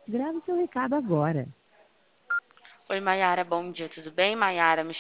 Grave seu recado agora. Oi, Mayara, bom dia, tudo bem? Mayara, me